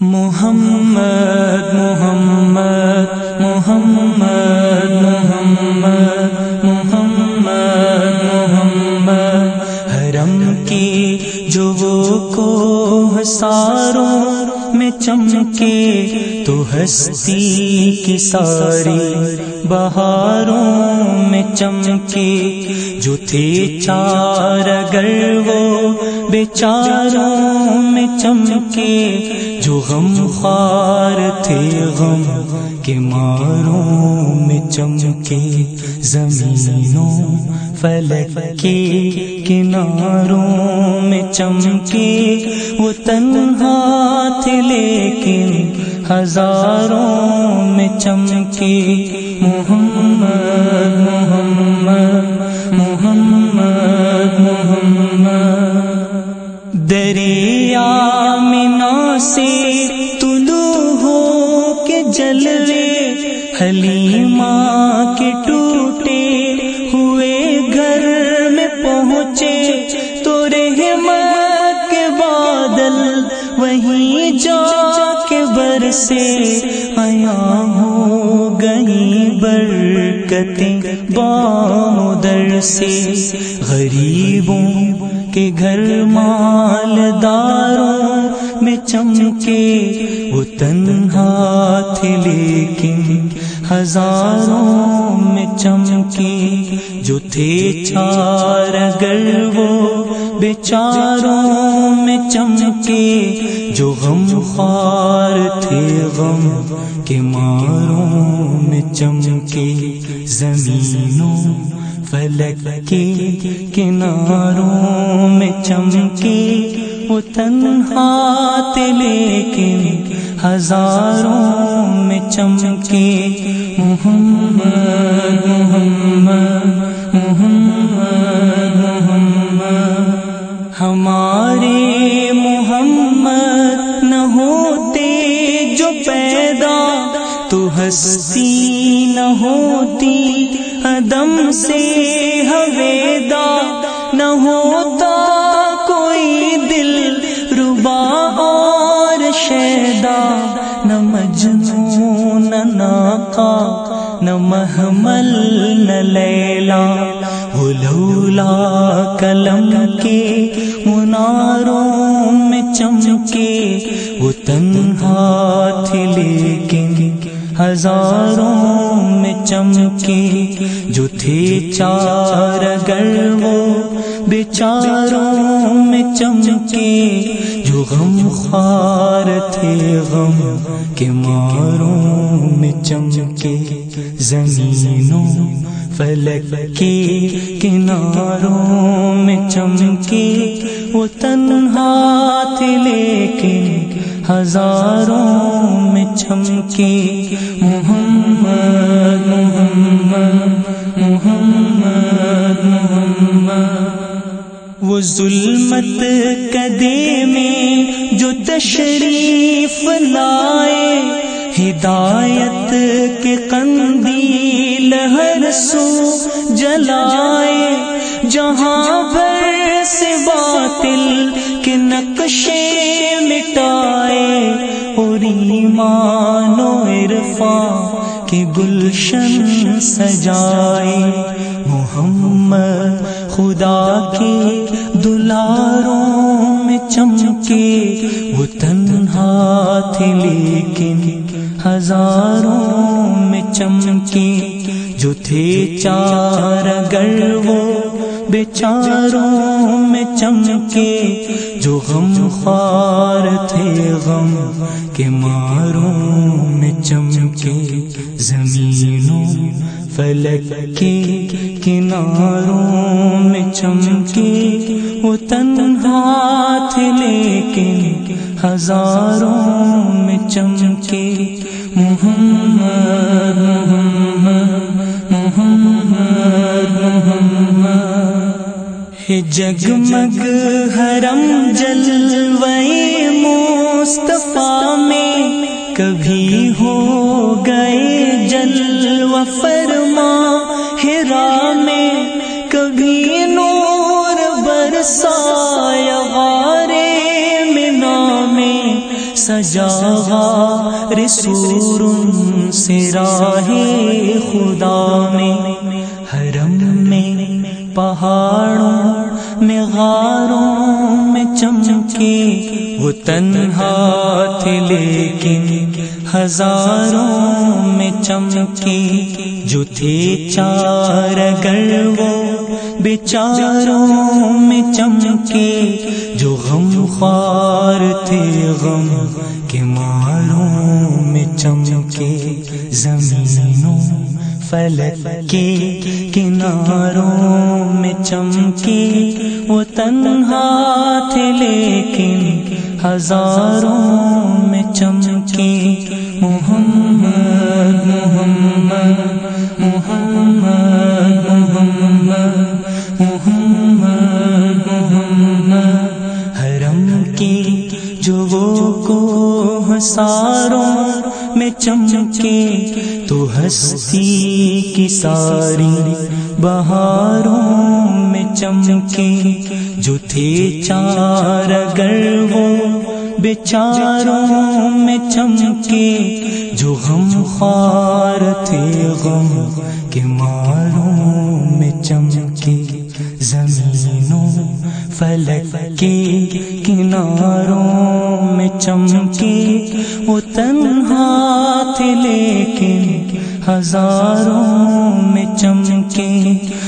محمد محمد محمد محمد محمد محمد حرم کی جو وہ کوہ ساروں میں چمکے تو ہستی کی ساری بہاروں میں چمکے، جو تھے چار اگر وہ بیچاروں میں چمکے، جو غم خوار تھے غم کے ماروں میں چمکے، زمینوں فلک کے کناروں میں چمکے، وہ تنہا تھے لیکن ہزاروں میں چمکے، محمد محمد محمد محمد۔ دریا مینا سے طلوع ہو کے جلوے، حلیمہ کے ٹوٹے ہوئے گھر میں پہنچے، تو رحمت کے بادل وہیں جا کے برسے، عیاں ہو گئی برکتیں بام در سے، غریبوں کے گھر مالداروں میں چمکے، وہ تنہا تھے لیکن ہزاروں میں چمکے، جو تھے چار اگر وہ بیچاروں میں چمکے، جو غم خوار تھے غم کے ماروں میں چمکے، زمینوں فلک کے کناروں میں چمکے، وہ تنہا تھے لیکن ہزاروں میں چمکے، محمد محمد محمد محمد۔ ہمارے محمد نہ ہوتے جو پیدا تو ہستی نہ ہوتی، عدم سے ہویدا نہ ہوتا کوئی دل ربا اور شیدا، نہ مجنون نہ ناقا نہ محمل نہ لیلا، وہ لولا قلم کے مناروں میں چمکے، وہ تنہا تھے لیکن ہزاروں میں چمکے، جو تھے چار اگر وہ بیچاروں میں چمکے، جو غم خوار تھے غم کے ماروں میں چمکے، زمینوں فلک کے کناروں میں چمکے، وہ تنہا تھے لیکن ہزاروں میں چمکے، محمد محمد محمد محمد۔ وہ ظلمت کدے میں جو تشریف لائے، ہدایت کے قندیل ہر سو جلائے، جہاں بھر سے باطل کے نقشے مٹائے، اور ایمان و عرفان کے گلشن سجائے، محمد خدا کے دلاروں میں چمکے، وہ تنہا تھے لیکن ہزاروں میں چمکے، جو تھے چار اگر وہ بیچاروں میں چمکے، جو غم خوار تھے غم کے ماروں میں چمکے، زمینوں فلک کے کناروں میں چمکے، وہ تنہا تھے لیکن ہزاروں میں چمکے، محمد محمد محمد محمد۔ ہے جگمگ حرم جلوے مصطفیٰ میں، کبھی ہو گئے جلوہ فرما ہرا میں، کبھی نور برسایا غارے منا میں، سج سجا غار سور سے راہ خدا میں، حرم میں پہاڑوں میں غاروں میں چمکے، وہ تنہا تھے لیکن ہزاروں میں چمکے، جو تھے چار اگر وہ بیچاروں میں چمکے، جو غم خوار تھے غم کے ماروں میں چمکے، زمینوں فلک کے کناروں میں چمکے، وہ تنہا تھے لیکن ہزاروں میں چمکے، محمد محمد محمد محمد محمد محمد، حرم کی جو وہ کوہ ساروں میں چمکے، تو ہستی کی ساری بہاروں میں چمکے، جو تھے چار اگر وہ بیچاروں میں چمکے، جو غم خوار تھے غم کے ماروں میں چمکے، زمینوں فلک کے کناروں میں چمکے، وہ تنہا تھے لیکن ہزاروں میں چمکے،